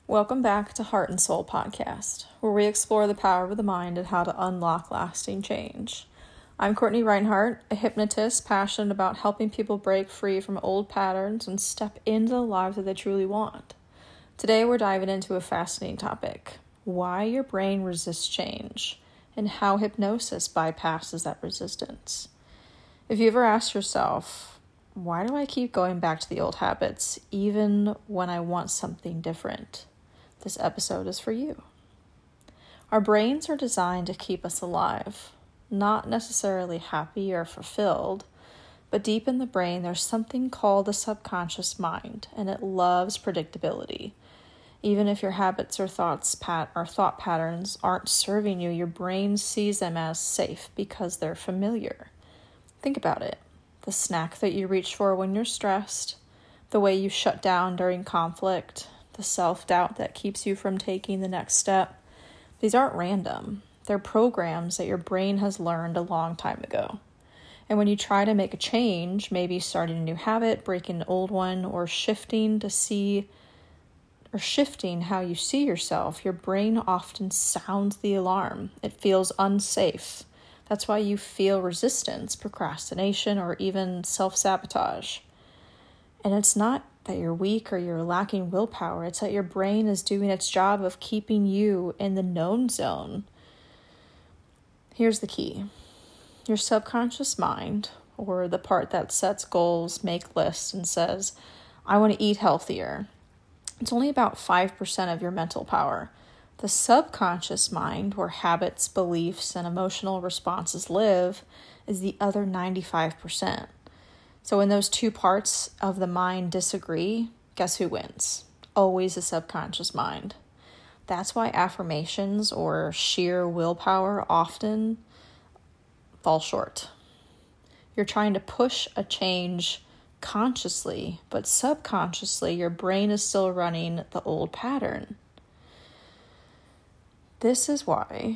Welcome back to Heart and Soul Podcast, where we explore the power of the mind and how to unlock lasting change. I'm Courtney Reinhardt, a hypnotist passionate about helping people break free from old patterns and step into the lives that they truly want. Today we're diving into a fascinating topic: why your brain resists change and how hypnosis bypasses that resistance. If you ever asked yourself, why do I keep going back to the old habits even when I want something different? This episode is for you. Our brains are designed to keep us alive, not necessarily happy or fulfilled, but deep in the brain there's something called the subconscious mind, and it loves predictability. Even if your habits or thought patterns aren't serving you, your brain sees them as safe because they're familiar. Think about it. The snack that you reach for when you're stressed, the way you shut down during conflict, the self-doubt that keeps you from taking the next step. These aren't random. They're programs that your brain has learned a long time ago. And when you try to make a change, maybe starting a new habit, breaking an old one, or shifting how you see yourself, your brain often sounds the alarm. It feels unsafe. That's why you feel resistance, procrastination, or even self-sabotage. And it's not that you're weak or you're lacking willpower. It's that your brain is doing its job of keeping you in the known zone. Here's the key. Your subconscious mind, or the part that sets goals, makes lists, and says, I want to eat healthier, it's only about 5% of your mental power. The subconscious mind, where habits, beliefs, and emotional responses live, is the other 95%. So when those two parts of the mind disagree, guess who wins? Always the subconscious mind. That's why affirmations or sheer willpower often fall short. You're trying to push a change consciously, but subconsciously your brain is still running the old pattern. This is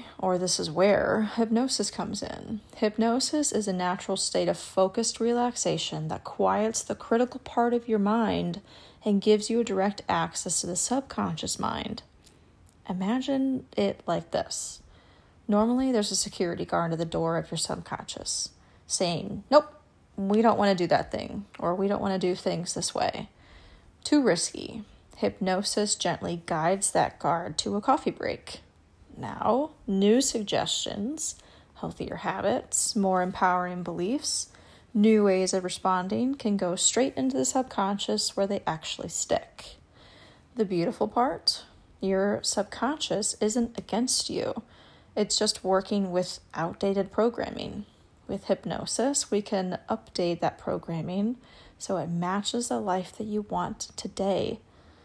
where hypnosis comes in. Hypnosis is a natural state of focused relaxation that quiets the critical part of your mind and gives you a direct access to the subconscious mind. Imagine it like this. Normally, there's a security guard at the door of your subconscious saying, nope, we don't want to do that thing, or we don't want to do things this way. Too risky. Hypnosis gently guides that guard to a coffee break. Now, new suggestions, healthier habits, more empowering beliefs, new ways of responding can go straight into the subconscious where they actually stick. The beautiful part, your subconscious isn't against you. It's just working with outdated programming. With hypnosis, we can update that programming so it matches the life that you want today.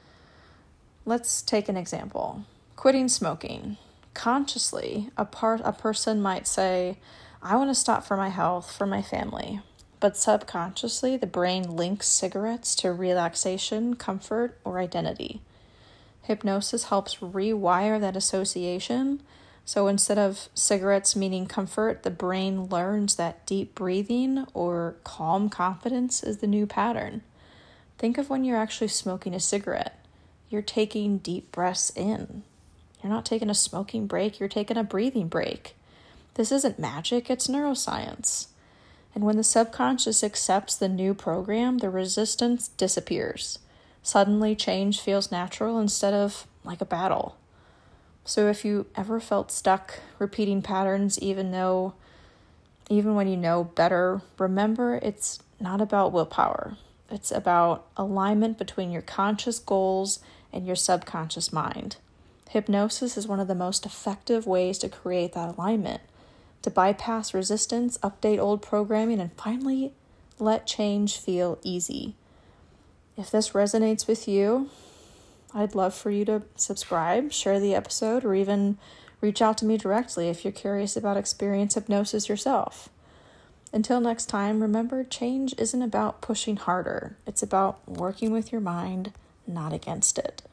Let's take an example. Quitting smoking. Consciously, a person might say, I want to stop for my health, for my family. But subconsciously, the brain links cigarettes to relaxation, comfort, or identity. Hypnosis helps rewire that association. So instead of cigarettes meaning comfort, the brain learns that deep breathing or calm confidence is the new pattern. Think of when you're actually smoking a cigarette. You're taking deep breaths in. You're not taking a smoking break, you're taking a breathing break. This isn't magic, it's neuroscience. And when the subconscious accepts the new program, the resistance disappears. Suddenly, change feels natural instead of like a battle. So if you ever felt stuck repeating patterns, even when you know better, remember it's not about willpower. It's about alignment between your conscious goals and your subconscious mind. Hypnosis is one of the most effective ways to create that alignment, to bypass resistance, update old programming, and finally let change feel easy. If this resonates with you, I'd love for you to subscribe, share the episode, or even reach out to me directly if you're curious about experience hypnosis yourself. Until next time, remember, change isn't about pushing harder. It's about working with your mind, not against it.